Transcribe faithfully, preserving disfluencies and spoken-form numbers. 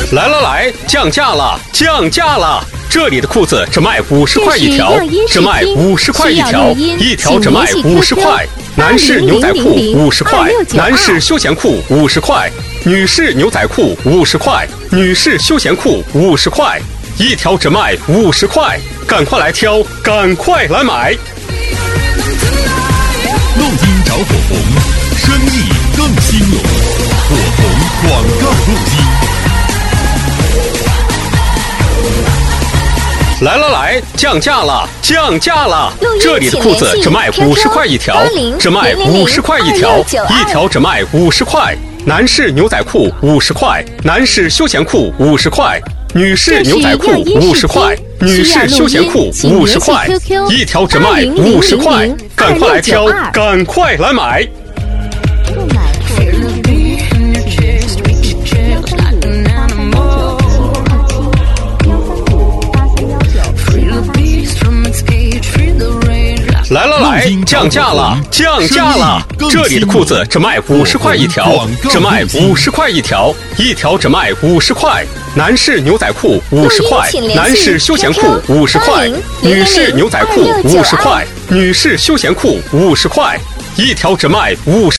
来来来，降价了，降价了！这里的裤子只卖五十块一条，只卖五十块一条，一条只卖五十块。男士牛仔裤五十块，男士休闲裤五十块，女士牛仔裤五十块，女士休闲裤五十块，一条只卖五十块，赶快来挑，赶快来买！ 录音找火红，生意更兴隆，火红广告录音。 来来来，降价了，降价了！这里的裤子只卖五十块一条，只卖五十块一条，一条只卖五十块。男士牛仔裤五十块，男士休闲裤五十块，女士牛仔裤五十块，女士休闲裤五十块，一条只卖五十块，赶快来挑，赶快来买！ 购买或预订来来来，降价了，降价了！这里的裤子只卖五十块一条，只卖五十块一条，一条只卖五十块。男士牛仔裤五十块，男士休闲裤五十块，女士牛仔裤五十块，女士休闲裤五十块，一条只卖五十。